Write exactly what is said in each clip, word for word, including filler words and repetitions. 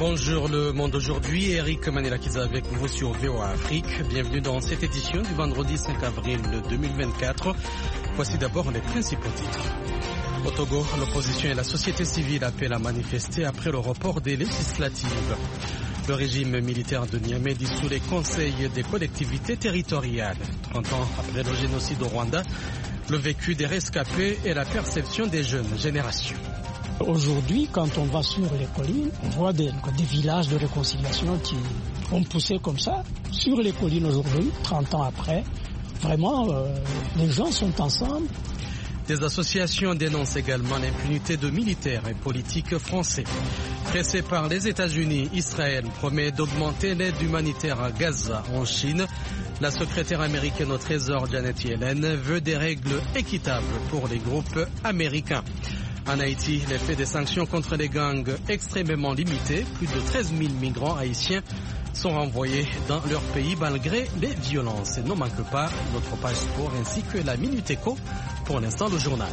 Bonjour le monde aujourd'hui, Eric Manelakiza avec vous sur V O A Afrique. Bienvenue dans cette édition du vendredi cinq avril deux mille vingt-quatre. Voici d'abord les principaux titres. Au Togo, l'opposition et la société civile appellent à manifester après le report des législatives. Le régime militaire de Niamey dissout les conseils des collectivités territoriales. trente ans après le génocide au Rwanda, le vécu des rescapés et la perception des jeunes générations. Aujourd'hui, quand on va sur les collines, on voit des, des villages de réconciliation qui ont poussé comme ça. Sur les collines aujourd'hui, trente ans après, vraiment, euh, les gens sont ensemble. Des associations dénoncent également l'impunité de militaires et politiques français. Pressé par les États-Unis, Israël promet d'augmenter l'aide humanitaire à Gaza en Chine. La secrétaire américaine au Trésor, Janet Yellen, veut des règles équitables pour les groupes américains. En Haïti, l'effet des sanctions contre les gangs extrêmement limité. Plus de treize mille migrants haïtiens sont renvoyés dans leur pays malgré les violences. Et ne manque pas notre page sport ainsi que la Minute Éco. Pour l'instant, le journal.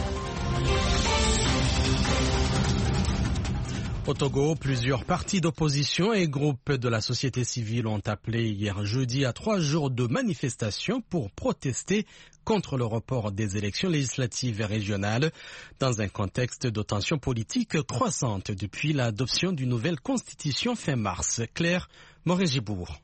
Au Togo, plusieurs partis d'opposition et groupes de la société civile ont appelé hier jeudi à trois jours de manifestation pour protester contre le report des élections législatives et régionales dans un contexte de tensions politiques croissantes depuis l'adoption d'une nouvelle constitution fin mars. Claire Morin-Gibourg.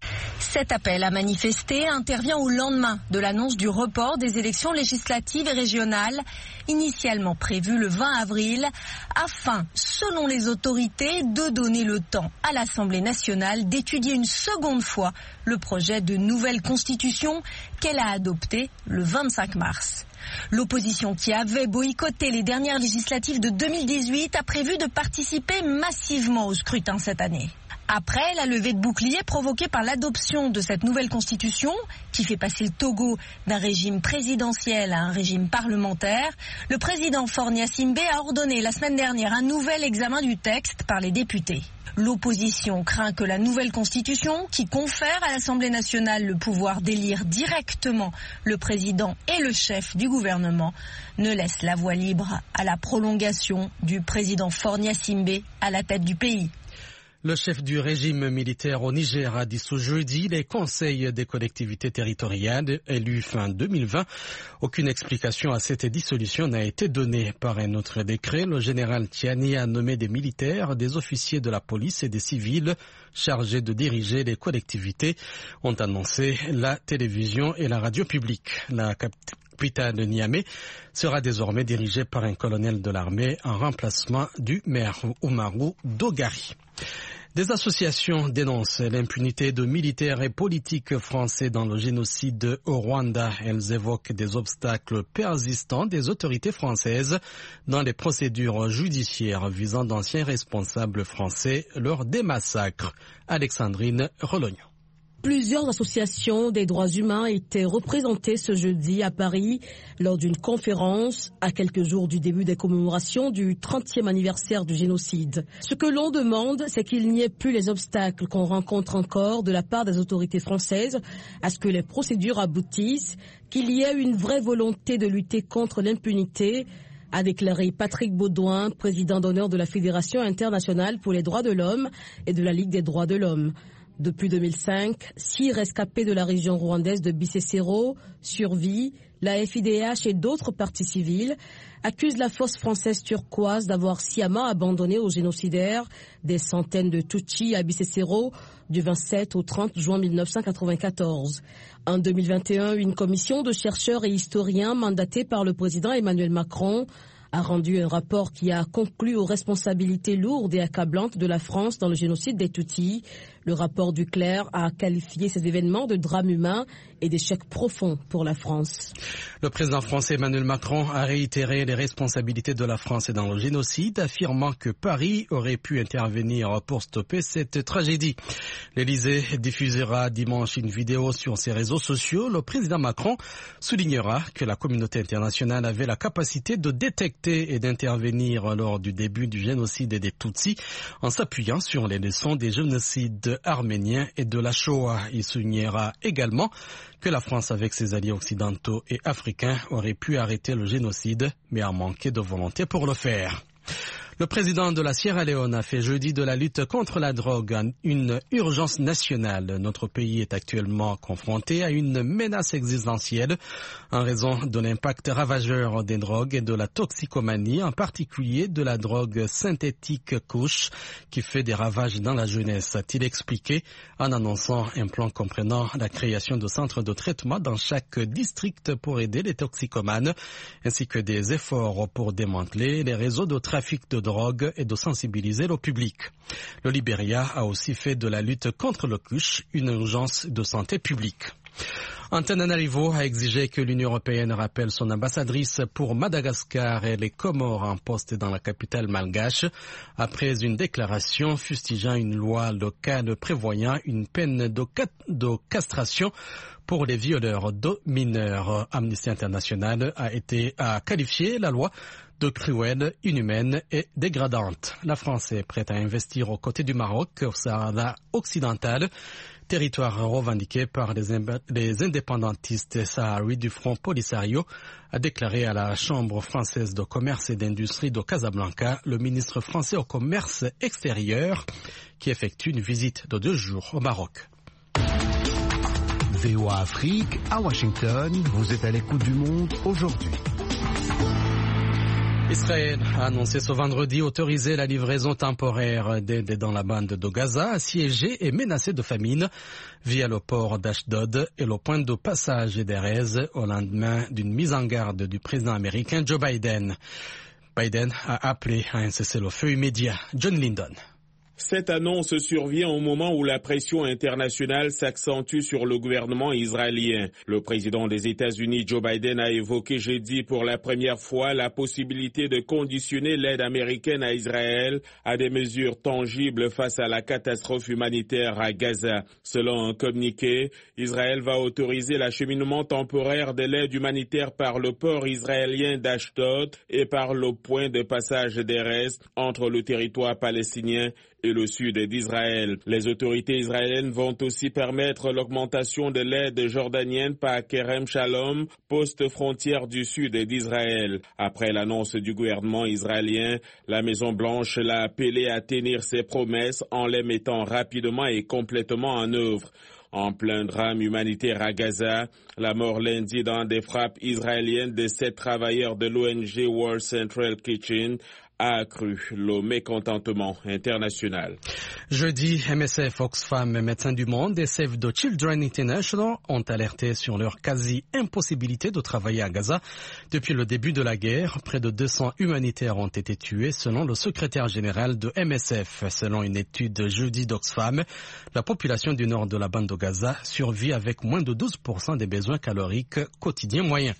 Cet appel à manifester intervient au lendemain de l'annonce du report des élections législatives et régionales, initialement prévues le vingt avril, afin, selon les autorités, de donner le temps à l'Assemblée nationale d'étudier une seconde fois le projet de nouvelle constitution qu'elle a adopté le vingt-cinq mars. L'opposition qui avait boycotté les dernières législatives de deux mille dix-huit a prévu de participer massivement au scrutin cette année. Après la levée de boucliers provoquée par l'adoption de cette nouvelle constitution, qui fait passer le Togo d'un régime présidentiel à un régime parlementaire, le président Faure Gnassingbé a ordonné la semaine dernière un nouvel examen du texte par les députés. L'opposition craint que la nouvelle constitution, qui confère à l'Assemblée nationale le pouvoir d'élire directement le président et le chef du gouvernement, ne laisse la voie libre à la prolongation du président Faure Gnassingbé à la tête du pays. Le chef du régime militaire au Niger a dissous jeudi les conseils des collectivités territoriales élus fin deux mille vingt. Aucune explication à cette dissolution n'a été donnée par un autre décret. Le général Tiani a nommé des militaires, des officiers de la police et des civils chargés de diriger les collectivités, ont annoncé la télévision et la radio publique. La capitale de Niamey sera désormais dirigée par un colonel de l'armée en remplacement du maire Oumarou Dogari. Des associations dénoncent l'impunité de militaires et politiques français dans le génocide au Rwanda. Elles évoquent des obstacles persistants des autorités françaises dans les procédures judiciaires visant d'anciens responsables français lors des massacres. Alexandrine Relognon. Plusieurs associations des droits humains étaient représentées ce jeudi à Paris lors d'une conférence à quelques jours du début des commémorations du trentième anniversaire du génocide. Ce que l'on demande, c'est qu'il n'y ait plus les obstacles qu'on rencontre encore de la part des autorités françaises à ce que les procédures aboutissent, qu'il y ait une vraie volonté de lutter contre l'impunité, a déclaré Patrick Baudouin, président d'honneur de la Fédération internationale pour les droits de l'homme et de la Ligue des droits de l'homme. Depuis deux mille cinq, six rescapés de la région rwandaise de Bisesero, Survie, la F I D H et d'autres partis civils accusent la force française turquoise d'avoir sciemment abandonné aux génocidaires des centaines de Tutsis à Bisesero du vingt-sept au trente juin mille neuf cent quatre-vingt-quatorze. En deux mille vingt et un, une commission de chercheurs et historiens mandatée par le président Emmanuel Macron a rendu un rapport qui a conclu aux responsabilités lourdes et accablantes de la France dans le génocide des Tutsis. Le rapport du Clerc a qualifié ces événements de drame humain et d'échec profond pour la France. Le président français Emmanuel Macron a réitéré les responsabilités de la France dans le génocide, affirmant que Paris aurait pu intervenir pour stopper cette tragédie. L'Élysée diffusera dimanche une vidéo sur ses réseaux sociaux. Le président Macron soulignera que la communauté internationale avait la capacité de détecter et d'intervenir lors du début du génocide des Tutsis en s'appuyant sur les leçons des génocides arméniens et de la Shoah. Il soulignera également que la France, avec ses alliés occidentaux et africains, aurait pu arrêter le génocide, mais a manqué de volonté pour le faire. Le président de la Sierra Leone a fait jeudi de la lutte contre la drogue une urgence nationale. Notre pays est actuellement confronté à une menace existentielle en raison de l'impact ravageur des drogues et de la toxicomanie, en particulier de la drogue synthétique Kush, qui fait des ravages dans la jeunesse, a-t-il expliqué en annonçant un plan comprenant la création de centres de traitement dans chaque district pour aider les toxicomanes, ainsi que des efforts pour démanteler les réseaux de trafic de drogue et de sensibiliser le public. Le Libéria a aussi fait de la lutte contre le Kush une urgence de santé publique. Antananarivo a exigé que l'Union européenne rappelle son ambassadrice pour Madagascar et les Comores en poste dans la capitale malgache après une déclaration fustigeant une loi locale prévoyant une peine de, de castration pour les violeurs de mineurs. Amnesty International a été à qualifier la loi de cruelle, inhumaine et dégradante. La France est prête à investir aux côtés du Maroc au Sahara occidental, territoire revendiqué par les, les indépendantistes saharis du Front Polisario, a déclaré à la Chambre française de commerce et d'industrie de Casablanca le ministre français au commerce extérieur qui effectue une visite de deux jours au Maroc. V O A Afrique, à Washington, vous êtes à l'écoute du monde aujourd'hui. Israël a annoncé ce vendredi autoriser la livraison temporaire d'aide dans la bande de Gaza, assiégée et menacée de famine, via le port d'Ashdod et le point de passage d'Erez au lendemain d'une mise en garde du président américain Joe Biden. Biden a appelé à un cessez-le-feu immédiat. John Lyndon. Cette annonce survient au moment où la pression internationale s'accentue sur le gouvernement israélien. Le président des États-Unis, Joe Biden, a évoqué jeudi pour la première fois la possibilité de conditionner l'aide américaine à Israël à des mesures tangibles face à la catastrophe humanitaire à Gaza. Selon un communiqué, Israël va autoriser l'acheminement temporaire de l'aide humanitaire par le port israélien d'Ashdod et par le point de passage d'Erez entre le territoire palestinien et le sud d'Israël. Les autorités israéliennes vont aussi permettre l'augmentation de l'aide jordanienne par Kerem Shalom, poste frontière du sud d'Israël. Après l'annonce du gouvernement israélien, la Maison-Blanche l'a appelé à tenir ses promesses en les mettant rapidement et complètement en œuvre. En plein drame humanitaire à Gaza, la mort lundi dans des frappes israéliennes de sept travailleurs de l'O N G World Central Kitchen a accru le mécontentement international. Jeudi, M S F, Oxfam, Médecins du Monde et Save the Children International ont alerté sur leur quasi-impossibilité de travailler à Gaza. Depuis le début de la guerre, près de deux cents humanitaires ont été tués selon le secrétaire général de M S F. Selon une étude jeudi d'Oxfam, la population du nord de la bande de Gaza survit avec moins de douze pour cent des besoins caloriques quotidiens moyens.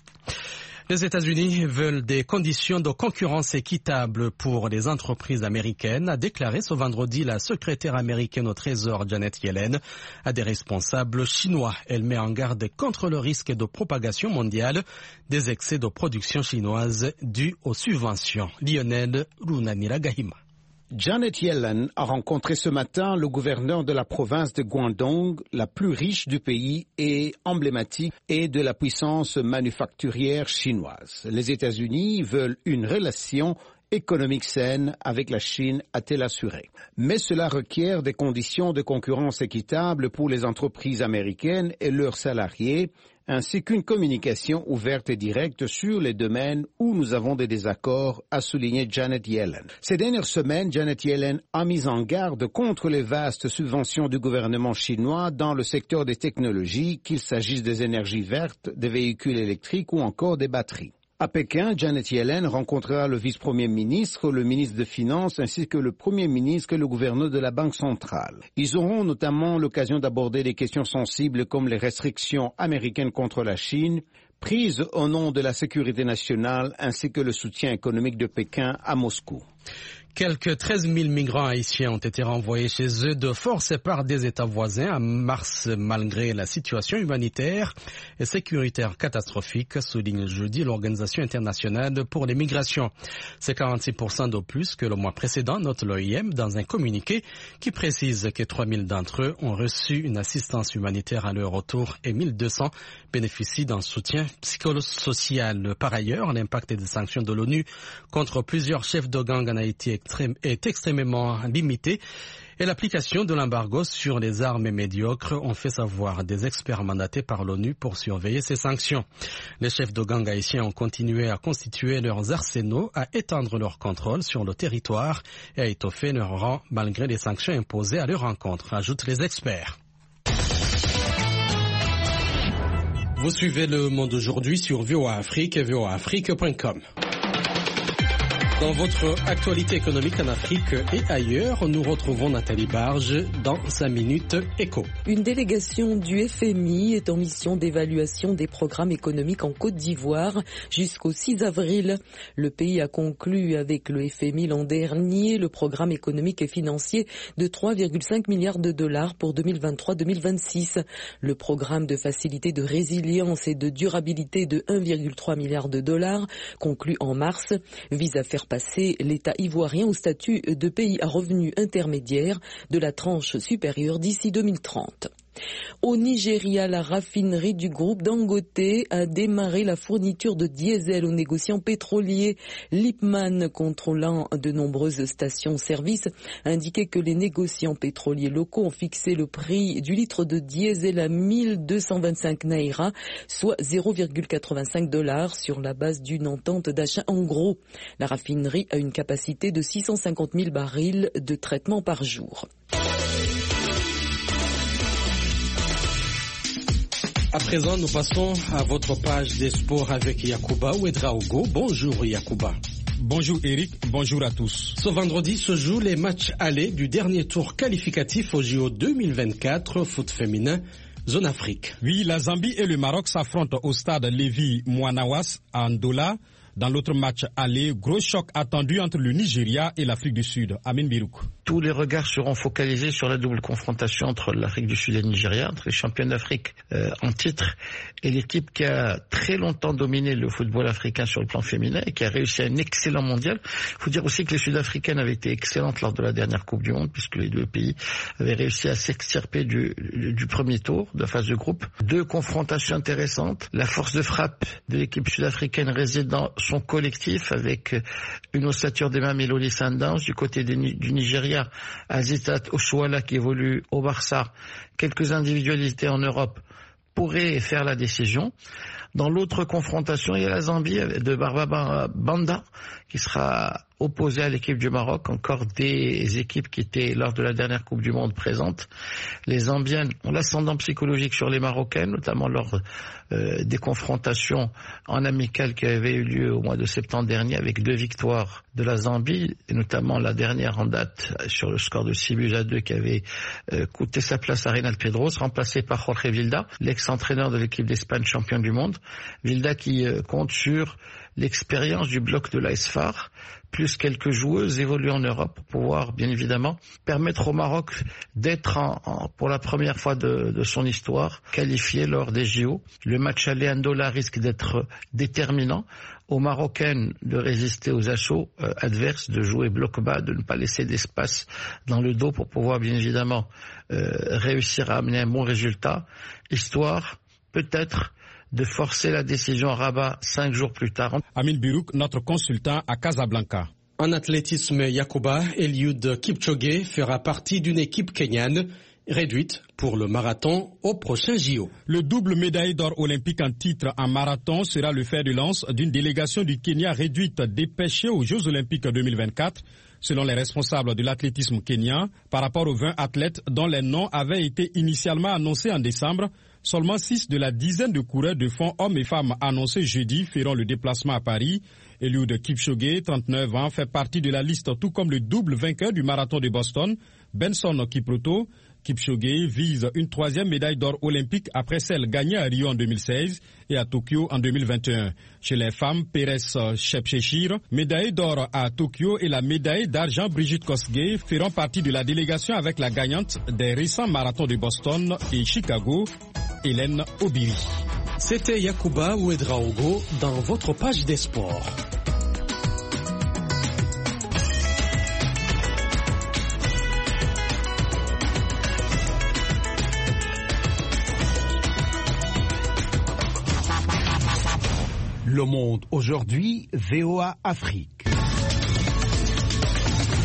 Les États-Unis veulent des conditions de concurrence équitables pour les entreprises américaines, a déclaré ce vendredi la secrétaire américaine au Trésor Janet Yellen à des responsables chinois. Elle met en garde contre le risque de propagation mondiale des excès de production chinoise dus aux subventions. Lionel Runaniragahima. Janet Yellen a rencontré ce matin le gouverneur de la province de Guangdong, la plus riche du pays et emblématique, et de la puissance manufacturière chinoise. Les États-Unis veulent une relation économique saine avec la Chine, a-t-elle assuré. Mais cela requiert des conditions de concurrence équitables pour les entreprises américaines et leurs salariés, ainsi qu'une communication ouverte et directe sur les domaines où nous avons des désaccords, a souligné Janet Yellen. Ces dernières semaines, Janet Yellen a mis en garde contre les vastes subventions du gouvernement chinois dans le secteur des technologies, qu'il s'agisse des énergies vertes, des véhicules électriques ou encore des batteries. À Pékin, Janet Yellen rencontrera le vice-premier ministre, le ministre des Finances ainsi que le premier ministre et le gouverneur de la Banque centrale. Ils auront notamment l'occasion d'aborder des questions sensibles comme les restrictions américaines contre la Chine, prises au nom de la sécurité nationale ainsi que le soutien économique de Pékin à Moscou. Quelques treize mille migrants haïtiens ont été renvoyés chez eux de force par des États voisins en mars, malgré la situation humanitaire et sécuritaire catastrophique, souligne jeudi l'Organisation internationale pour les migrations. C'est quarante-six pour cent de plus que le mois précédent, note l'O I M dans un communiqué qui précise que trois mille d'entre eux ont reçu une assistance humanitaire à leur retour et mille deux cents bénéficient d'un soutien psychosocial. Par ailleurs, l'impact des sanctions de l'ONU contre plusieurs chefs de gang en Haïti extrême, est extrêmement limitée et l'application de l'embargo sur les armes médiocres ont fait savoir des experts mandatés par l'ONU pour surveiller ces sanctions. Les chefs de gangs haïtiens ont continué à constituer leurs arsenaux, à étendre leur contrôle sur le territoire et à étoffer leur rang malgré les sanctions imposées à leur encontre, ajoutent les experts. Vous suivez Le Monde aujourd'hui sur V O A Afrique et V O A Afrique point com. Dans votre actualité économique en Afrique et ailleurs, nous retrouvons Nathalie Barge dans sa Minute Éco. Une délégation du F M I est en mission d'évaluation des programmes économiques en Côte d'Ivoire jusqu'au six avril. Le pays a conclu avec le F M I l'an dernier le programme économique et financier de trois virgule cinq milliards de dollars pour deux mille vingt-trois deux mille vingt-six. Le programme de facilité de résilience et de durabilité de un virgule trois milliard de dollars, conclu en mars, vise à faire passer l'État ivoirien au statut de pays à revenus intermédiaires de la tranche supérieure d'ici deux mille trente. Au Nigeria, la raffinerie du groupe Dangote a démarré la fourniture de diesel aux négociants pétroliers. Lipman, contrôlant de nombreuses stations-service, indiquait que les négociants pétroliers locaux ont fixé le prix du litre de diesel à mille deux cent vingt-cinq naira, soit zéro virgule quatre-vingt-cinq dollars sur la base d'une entente d'achat en gros. La raffinerie a une capacité de six cent cinquante mille barils de traitement par jour. À présent, nous passons à votre page des sports avec Yacouba Ouedraogo. Bonjour Yacouba. Bonjour Eric, bonjour à tous. Ce vendredi se jouent les matchs allés du dernier tour qualificatif au J O deux mille vingt-quatre foot féminin zone Afrique. Oui, la Zambie et le Maroc s'affrontent au stade Lévi Mouanawas à Ndola. Dans l'autre match aller, gros choc attendu entre le Nigeria et l'Afrique du Sud. Amin Birouk. Tous les regards seront focalisés sur la double confrontation entre l'Afrique du Sud et le Nigeria, entre les champions d'Afrique euh, en titre et l'équipe qui a très longtemps dominé le football africain sur le plan féminin et qui a réussi un excellent mondial. Il faut dire aussi que les Sud-Africaines avaient été excellentes lors de la dernière Coupe du Monde puisque les deux pays avaient réussi à s'extirper du, du premier tour de la phase de groupe. Deux confrontations intéressantes. La force de frappe de l'équipe sud-africaine réside dans son collectif avec une ossature des mains Melody Sundowns du côté des, du Nigeria, Azitat Oshuala qui évolue au Barça. Quelques individualités en Europe pourraient faire la décision. Dans l'autre confrontation, il y a la Zambie de Barbara Banda qui sera opposée à l'équipe du Maroc, encore des équipes qui étaient lors de la dernière Coupe du Monde présentes. Les Zambiennes ont l'ascendant psychologique sur les Marocaines, notamment lors euh, des confrontations en amical qui avaient eu lieu au mois de septembre dernier avec deux victoires de la Zambie, et notamment la dernière en date sur le score de six buts à deux qui avait euh, coûté sa place à Reynald Pedros, remplacé par Jorge Vilda, l'ex-entraîneur de l'équipe d'Espagne championne du monde. Vilda qui euh, compte sur l'expérience du bloc de l'A S F A R, plus quelques joueuses évoluées en Europe pour pouvoir, bien évidemment, permettre au Maroc d'être, en, en, pour la première fois de, de son histoire, qualifié lors des J O. Le match aller à Ndola risque d'être déterminant. Aux Marocaines de résister aux assauts euh, adverses, de jouer bloc bas, de ne pas laisser d'espace dans le dos pour pouvoir, bien évidemment, euh, réussir à amener un bon résultat, histoire, peut-être, de forcer la décision à Rabat cinq jours plus tard. Amin Birouk, notre consultant à Casablanca. En athlétisme, Yacouba, Eliud Kipchoge fera partie d'une équipe kenyane réduite pour le marathon au prochain J O. Le double médaille d'or olympique en titre en marathon sera le fer de lance d'une délégation du Kenya réduite dépêchée aux Jeux olympiques deux mille vingt-quatre. Selon les responsables de l'athlétisme kenyan, par rapport aux vingt athlètes dont les noms avaient été initialement annoncés en décembre, seulement six de la dizaine de coureurs de fond hommes et femmes annoncés jeudi feront le déplacement à Paris. Eliud Kipchoge, trente-neuf ans, fait partie de la liste tout comme le double vainqueur du marathon de Boston, Benson Kipruto. Kipchoge vise une troisième médaille d'or olympique après celle gagnée à Rio en deux mille seize et à Tokyo en deux mille vingt et un. Chez les femmes, Pérez Shepchechir, médaille d'or à Tokyo et la médaille d'argent Brigitte Kosgei feront partie de la délégation avec la gagnante des récents marathons de Boston et Chicago, Hélène Obiri. C'était Yacouba Ouedraogo dans votre page des sports. Le Monde aujourd'hui, V O A Afrique.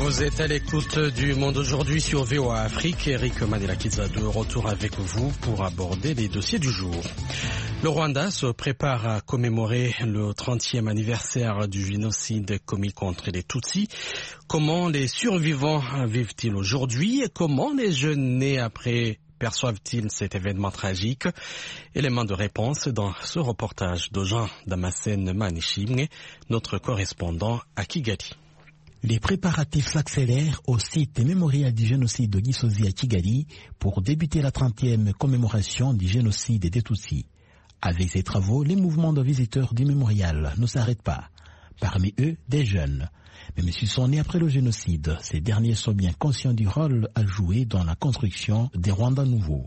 Vous êtes à l'écoute du Monde aujourd'hui sur V O A Afrique. Eric Manelakiza de retour avec vous pour aborder les dossiers du jour. Le Rwanda se prépare à commémorer le trentième anniversaire du génocide commis contre les Tutsis. Comment les survivants vivent-ils aujourd'hui et comment les jeunes nés après perçoivent-ils cet événement tragique? Élément de réponse dans ce reportage de Jean Damascène Manishimwe, notre correspondant à Kigali. Les préparatifs s'accélèrent au site mémorial du génocide de Gisozi à Kigali pour débuter la trentième commémoration du génocide des Tutsis. Avec ces travaux, les mouvements de visiteurs du mémorial ne s'arrêtent pas. Parmi eux, des jeunes. Même s'ils sont nés après le génocide, ces derniers sont bien conscients du rôle à jouer dans la construction des Rwandais nouveaux.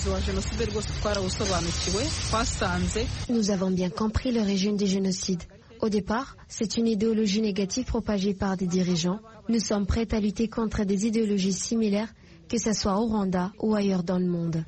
Nous avons bien compris le régime du génocide. Au départ, c'est une idéologie négative propagée par des dirigeants. Nous sommes prêts à lutter contre des idéologies similaires, que ce soit au Rwanda ou ailleurs dans le monde.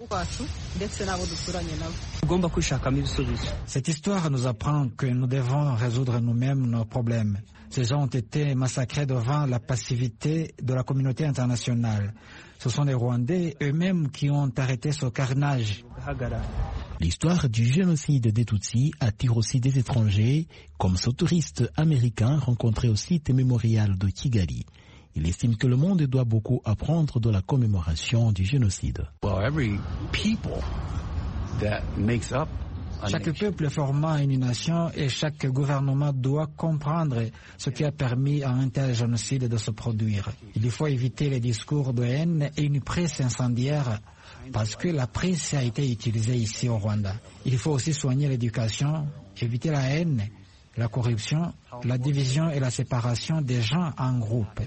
Cette histoire nous apprend que nous devons résoudre nous-mêmes nos problèmes. Ces gens ont été massacrés devant la passivité de la communauté internationale. Ce sont les Rwandais eux-mêmes qui ont arrêté ce carnage. L'histoire du génocide des Tutsis attire aussi des étrangers, comme ce touriste américain rencontré au site mémorial de Kigali. Il estime que le monde doit beaucoup apprendre de la commémoration du génocide. Chaque peuple formant une nation et chaque gouvernement doit comprendre ce qui a permis à un tel génocide de se produire. Il faut éviter les discours de haine et une presse incendiaire parce que la presse a été utilisée ici au Rwanda. Il faut aussi soigner l'éducation, éviter la haine, la corruption, la division et la séparation des gens en groupes.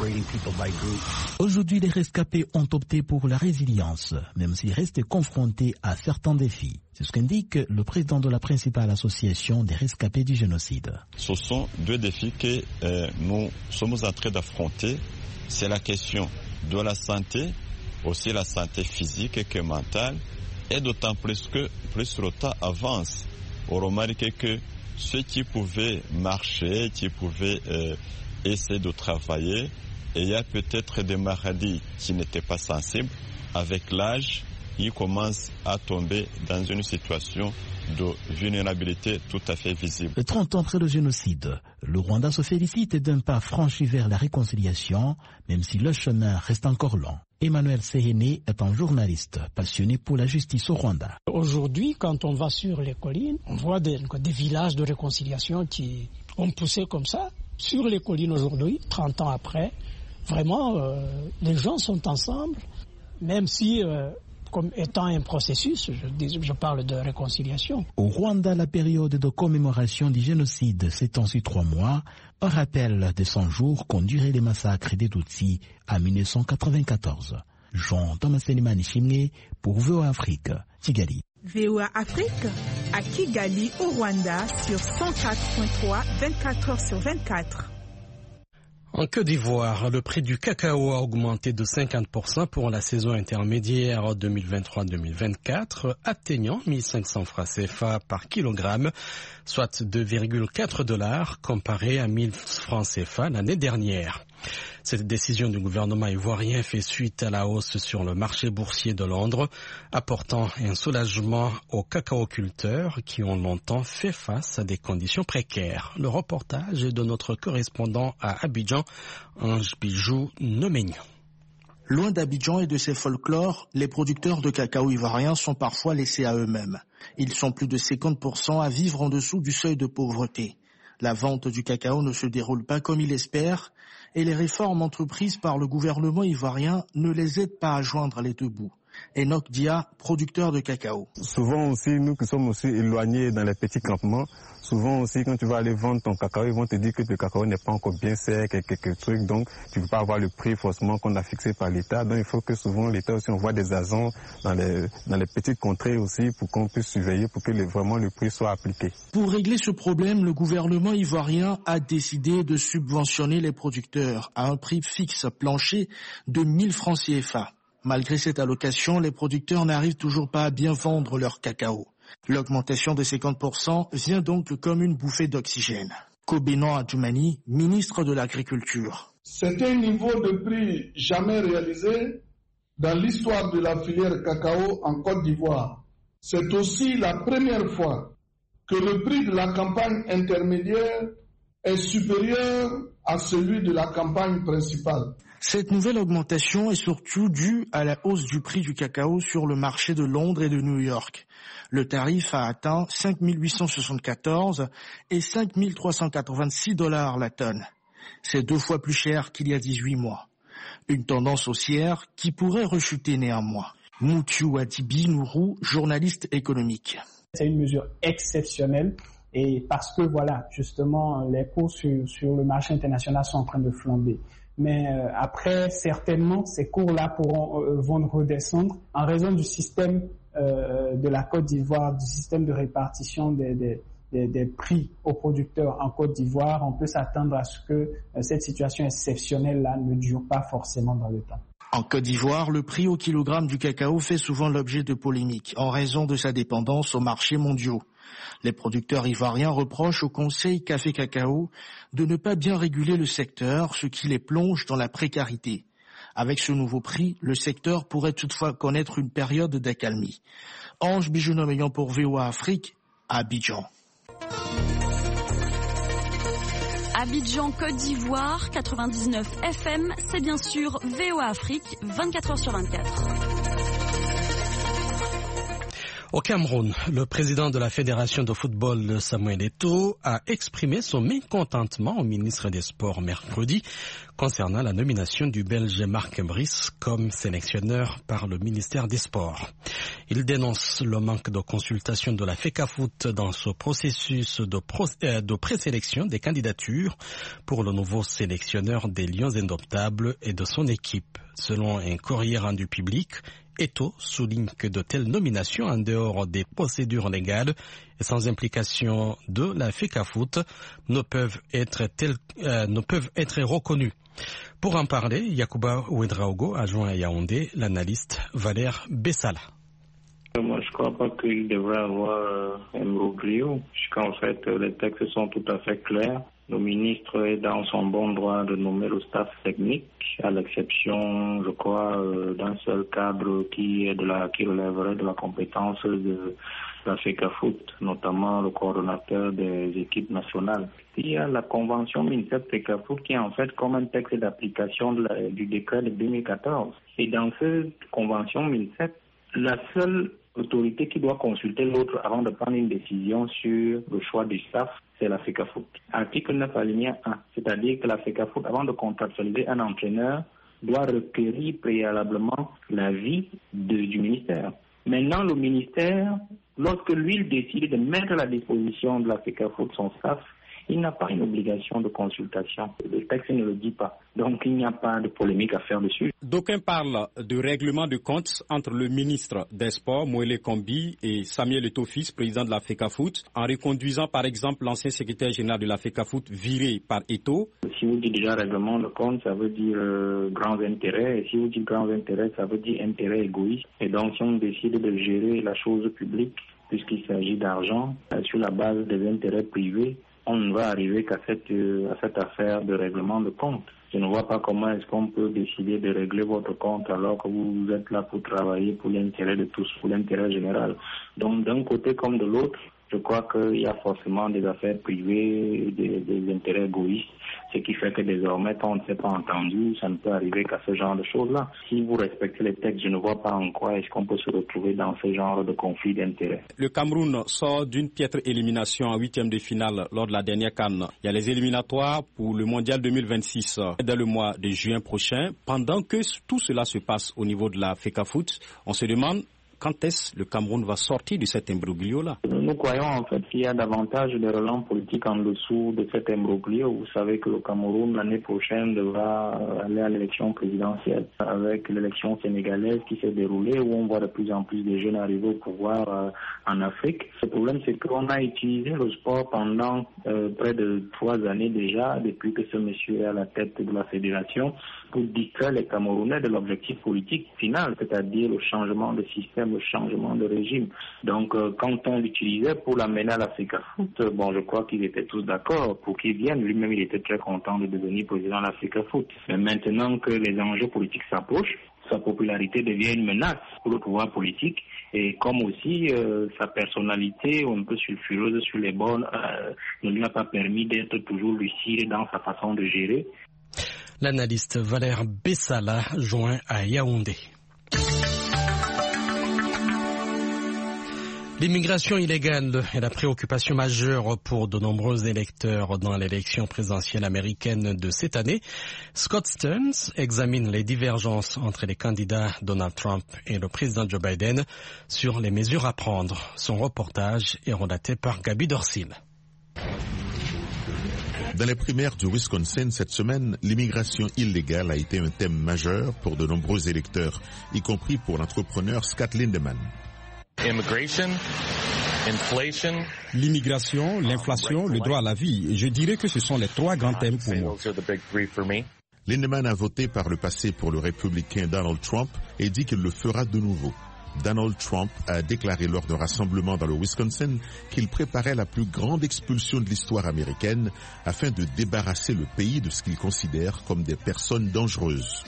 Aujourd'hui, les rescapés ont opté pour la résilience, même s'ils restent confrontés à certains défis. C'est ce qu'indique le président de la principale association des rescapés du génocide. Ce sont deux défis que euh, nous sommes en train d'affronter. C'est la question de la santé, aussi la santé physique que mentale, et d'autant plus que plus le temps avance. On remarque que ceux qui pouvaient marcher, qui pouvaient euh, essayer de travailler, et il y a peut-être des maladies qui n'étaient pas sensibles. Avec l'âge, ils commencent à tomber dans une situation de vulnérabilité tout à fait visible. trente ans après le génocide, le Rwanda se félicite d'un pas franchi vers la réconciliation, même si le chemin reste encore long. Emmanuel Sehene est un journaliste passionné pour la justice au Rwanda. Aujourd'hui, quand on va sur les collines, on voit des, des villages de réconciliation qui ont poussé comme ça. Sur les collines aujourd'hui, trente ans après, vraiment, euh, les gens sont ensemble, même si, euh, comme étant un processus, je, je parle de réconciliation. Au Rwanda, la période de commémoration du génocide s'étend sur trois mois. Un rappel des cent jours qu'ont duré les massacres des Tutsis en mille neuf cent quatre-vingt-quatorze. Jean Damascène Manishimwe pour V O A Afrique, Kigali. V O A Afrique à Kigali au Rwanda sur cent quatre point trois, vingt-quatre heures sur vingt-quatre. En Côte d'Ivoire, le prix du cacao a augmenté de cinquante pour cent pour la saison intermédiaire deux mille vingt-trois deux mille vingt-quatre, atteignant mille cinq cents francs C F A par kilogramme, soit deux virgule quatre dollars comparé à mille francs C F A l'année dernière. Cette décision du gouvernement ivoirien fait suite à la hausse sur le marché boursier de Londres, apportant un soulagement aux cacaoculteurs qui ont longtemps fait face à des conditions précaires. Le reportage est de notre correspondant à Abidjan, Ange Bijou Noménian. Loin d'Abidjan et de ses folklores, les producteurs de cacao ivoiriens sont parfois laissés à eux-mêmes. Ils sont plus de cinquante pour cent à vivre en dessous du seuil de pauvreté. La vente du cacao ne se déroule pas comme il espère et les réformes entreprises par le gouvernement ivoirien ne les aident pas à joindre les deux bouts. Enoch Dia, producteur de cacao. Souvent aussi, nous qui sommes aussi éloignés dans les petits campements, souvent aussi quand tu vas aller vendre ton cacao, ils vont te dire que le cacao n'est pas encore bien sec et quelques trucs, donc tu ne peux pas avoir le prix forcément qu'on a fixé par l'État. Donc il faut que souvent l'État aussi envoie des agents dans les, dans les petites contrées aussi pour qu'on puisse surveiller, pour que le, vraiment le prix soit appliqué. Pour régler ce problème, le gouvernement ivoirien a décidé de subventionner les producteurs à un prix fixe plancher de mille francs C F A. Malgré cette allocation, les producteurs n'arrivent toujours pas à bien vendre leur cacao. L'augmentation de cinquante pour cent vient donc comme une bouffée d'oxygène. Kobenan Adjoumani, ministre de l'Agriculture. C'est un niveau de prix jamais réalisé dans l'histoire de la filière cacao en Côte d'Ivoire. C'est aussi la première fois que le prix de la campagne intermédiaire est supérieur à celui de la campagne principale. Cette nouvelle augmentation est surtout due à la hausse du prix du cacao sur le marché de Londres et de New York. Le tarif a atteint cinq mille huit cent soixante-quatorze et cinq mille trois cent quatre-vingt-six dollars la tonne. C'est deux fois plus cher qu'il y a dix-huit mois. Une tendance haussière qui pourrait rechuter néanmoins. Moutiu Adibi Nourou, journaliste économique. C'est une mesure exceptionnelle et parce que voilà, justement, les cours sur, sur le marché international sont en train de flamber. Mais euh, après, certainement, ces cours-là pourront euh, vont redescendre en raison du système euh, de la Côte d'Ivoire, du système de répartition des, des, des, des prix aux producteurs en Côte d'Ivoire. On peut s'attendre à ce que euh, cette situation exceptionnelle-là ne dure pas forcément dans le temps. En Côte d'Ivoire, le prix au kilogramme du cacao fait souvent l'objet de polémiques en raison de sa dépendance aux marchés mondiaux. Les producteurs ivoiriens reprochent au Conseil Café Cacao de ne pas bien réguler le secteur, ce qui les plonge dans la précarité. Avec ce nouveau prix, le secteur pourrait toutefois connaître une période d'accalmie. Ange Bijounom pour V O A Afrique, à Abidjan. Abidjan, Côte d'Ivoire, quatre-vingt-dix-neuf F M, c'est bien sûr V O A Afrique, vingt-quatre heures sur vingt-quatre. Au Cameroun, le président de la Fédération de football, Samuel Eto'o, a exprimé son mécontentement au ministre des Sports mercredi concernant la nomination du Belge Marc Brice comme sélectionneur par le ministère des Sports. Il dénonce le manque de consultation de la FECAFOOT dans ce processus de, pro, euh, de présélection des candidatures pour le nouveau sélectionneur des Lions Indomptables et de son équipe. Selon un courrier rendu public, Eto'o souligne que de telles nominations en dehors des procédures légales et sans implication de la FECAFOOT ne peuvent être telles, euh, ne peuvent être reconnues. Pour en parler, Yacouba Ouedraogo a joint à Yaoundé l'analyste Valère Bessala. Moi, je ne crois pas qu'il devrait y avoir un imbroglio, puisqu'en fait, les textes sont tout à fait clairs. Le ministre est dans son bon droit de nommer le staff technique, à l'exception, je crois, d'un seul cadre qui est de la, qui relèverait de la compétence de la FECAFOOT, notamment le coordonnateur des équipes nationales. Il y a la convention MINSEP-FECAFOOT qui est en fait comme un texte d'application de la, du décret de deux mille quatorze. Et dans cette convention MINSEP, la seule autorité qui doit consulter l'autre avant de prendre une décision sur le choix du staff, c'est la FECAFOOT. Article neuf alinéa un, c'est-à-dire que la FECAFOOT, avant de contractualiser un entraîneur, doit requérir préalablement l'avis de, du ministère. Maintenant, le ministère, lorsque lui il décide de mettre à la disposition de la FECAFOOT son staff, il n'a pas une obligation de consultation. Le texte ne le dit pas. Donc, il n'y a pas de polémique à faire dessus. D'aucuns parlent de règlement de compte entre le ministre des Sports, Moëlle Kombi, et Samuel Eto'o, président de la FECAFOOT, en reconduisant par exemple l'ancien secrétaire général de la FECAFOOT viré par Eto'o. Si vous dites déjà règlement de compte, ça veut dire euh, grands intérêts. Et si vous dites grands intérêts, ça veut dire intérêt égoïste. Et donc, si on décide de gérer la chose publique, puisqu'il s'agit d'argent, euh, sur la base des intérêts privés, on ne va arriver qu'à cette, euh, à cette affaire de règlement de compte. Je ne vois pas comment est-ce qu'on peut décider de régler votre compte alors que vous êtes là pour travailler pour l'intérêt de tous, pour l'intérêt général. Donc d'un côté comme de l'autre, je crois qu'il y a forcément des affaires privées, des, des intérêts égoïstes, ce qui fait que désormais, quand on ne s'est pas entendu, ça ne peut arriver qu'à ce genre de choses-là. Si vous respectez les textes, je ne vois pas en quoi est-ce qu'on peut se retrouver dans ce genre de conflit d'intérêts. Le Cameroun sort d'une piètre élimination en huitième de finale lors de la dernière CAN. Il y a les éliminatoires pour le Mondial deux mille vingt-six dès le mois de juin prochain. Pendant que tout cela se passe au niveau de la FECAFOOT, on se demande quand est-ce que le Cameroun va sortir de cet imbroglio-là? Nous croyons en fait qu'il y a davantage de relents politiques en dessous de cet imbroglio. Vous savez que le Cameroun l'année prochaine devra aller à l'élection présidentielle avec l'élection sénégalaise qui s'est déroulée où on voit de plus en plus de jeunes arriver au pouvoir euh, en Afrique. Le problème c'est qu'on a utilisé le sport pendant euh, près de trois années déjà depuis que ce monsieur est à la tête de la fédération pour distraire les Camerounais de l'objectif politique final, c'est-à-dire le changement de système même le changement de régime. Donc euh, quand on l'utilisait pour l'amener à l'Africafoot, euh, bon, je crois qu'ils étaient tous d'accord pour qu'il vienne. Lui-même, il était très content de devenir président de l'Africafoot. Mais maintenant que les enjeux politiques s'approchent, sa popularité devient une menace pour le pouvoir politique, et comme aussi euh, sa personnalité un peu sulfureuse sur les bornes euh, ne lui a pas permis d'être toujours lucide dans sa façon de gérer. L'analyste Valère Bessala joint à Yaoundé. L'immigration illégale est la préoccupation majeure pour de nombreux électeurs dans l'élection présidentielle américaine de cette année. Scott Stearns examine les divergences entre les candidats Donald Trump et le président Joe Biden sur les mesures à prendre. Son reportage est relaté par Gaby Dorsil. Dans les primaires du Wisconsin cette semaine, l'immigration illégale a été un thème majeur pour de nombreux électeurs, y compris pour l'entrepreneur Scott Lindemann. L'immigration, l'inflation, le droit à la vie. Je dirais que ce sont les trois grands thèmes pour moi. Lindemann a voté par le passé pour le républicain Donald Trump et dit qu'il le fera de nouveau. Donald Trump a déclaré lors d'un rassemblement dans le Wisconsin qu'il préparait la plus grande expulsion de l'histoire américaine afin de débarrasser le pays de ce qu'il considère comme des personnes dangereuses.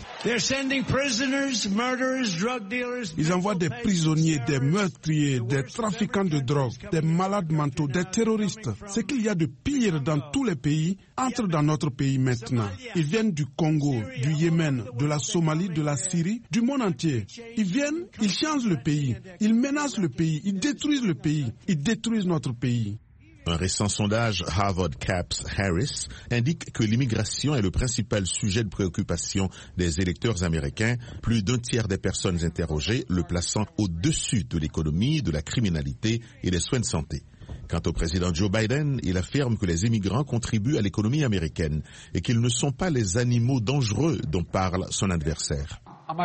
Ils envoient des prisonniers, des meurtriers, des trafiquants de drogue, des malades mentaux, des terroristes. Ce qu'il y a de pire dans tous les pays entre dans notre pays maintenant. Ils viennent du Congo, du Yémen, de la Somalie, de la Syrie, du monde entier. Ils viennent, ils changent le pays, ils menacent le pays, ils détruisent le pays, ils détruisent notre pays. Un récent sondage Harvard Caps Harris indique que l'immigration est le principal sujet de préoccupation des électeurs américains, plus d'un tiers des personnes interrogées le plaçant au-dessus de l'économie, de la criminalité et des soins de santé. Quant au président Joe Biden, il affirme que les immigrants contribuent à l'économie américaine et qu'ils ne sont pas les animaux dangereux dont parle son adversaire.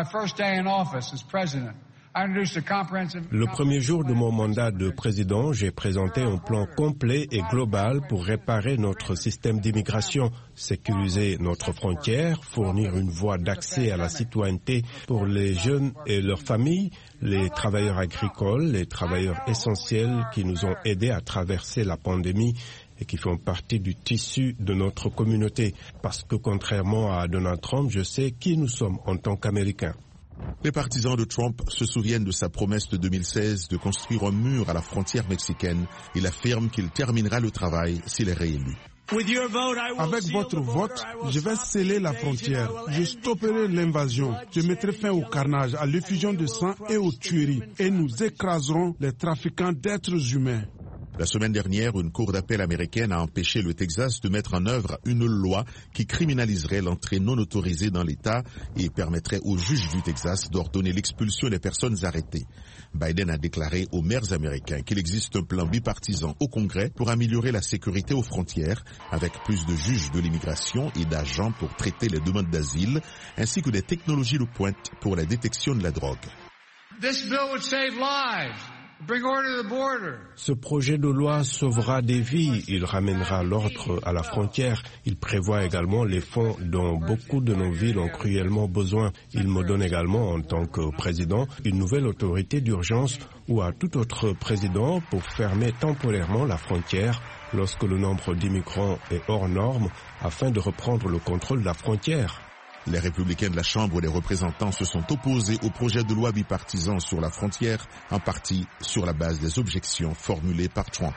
Le premier jour de mon mandat de président, j'ai présenté un plan complet et global pour réparer notre système d'immigration, sécuriser notre frontière, fournir une voie d'accès à la citoyenneté pour les jeunes et leurs familles, les travailleurs agricoles, les travailleurs essentiels qui nous ont aidés à traverser la pandémie et qui font partie du tissu de notre communauté. Parce que contrairement à Donald Trump, je sais qui nous sommes en tant qu'Américains. Les partisans de Trump se souviennent de sa promesse de deux mille seize de construire un mur à la frontière mexicaine. Il affirme qu'il terminera le travail s'il est réélu. Avec votre vote, je vais sceller la frontière. Je stopperai l'invasion. Je mettrai fin au carnage, à l'effusion de sang et aux tueries. Et nous écraserons les trafiquants d'êtres humains. La semaine dernière, une cour d'appel américaine a empêché le Texas de mettre en œuvre une loi qui criminaliserait l'entrée non autorisée dans l'État et permettrait aux juges du Texas d'ordonner l'expulsion des personnes arrêtées. Biden a déclaré aux maires américains qu'il existe un plan bipartisan au Congrès pour améliorer la sécurité aux frontières, avec plus de juges de l'immigration et d'agents pour traiter les demandes d'asile, ainsi que des technologies de pointe pour la détection de la drogue. This bill would save lives. Ce projet de loi sauvera des vies, il ramènera l'ordre à la frontière, il prévoit également les fonds dont beaucoup de nos villes ont cruellement besoin. Il me donne également, en tant que président, une nouvelle autorité d'urgence ou à tout autre président pour fermer temporairement la frontière lorsque le nombre d'immigrants est hors norme afin de reprendre le contrôle de la frontière. Les républicains de la Chambre des représentants se sont opposés au projet de loi bipartisan sur la frontière, en partie sur la base des objections formulées par Trump.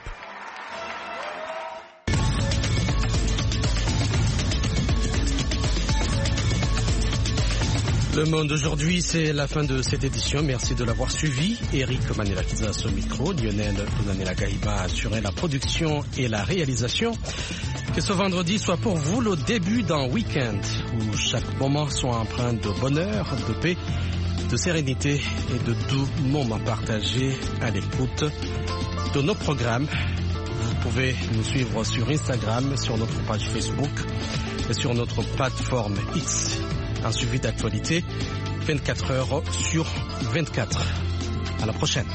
Le Monde aujourd'hui, c'est la fin de cette édition. Merci de l'avoir suivi. Eric Manelakiza au micro, Lionel Unanela Gahiba a assuré la production et la réalisation. Que ce vendredi soit pour vous le début d'un week-end où chaque moment soit empreint de bonheur, de paix, de sérénité et de doux moments partagés à l'écoute de nos programmes. Vous pouvez nous suivre sur Instagram, sur notre page Facebook et sur notre plateforme X. Un suivi d'actualité vingt-quatre heures sur vingt-quatre. À la prochaine.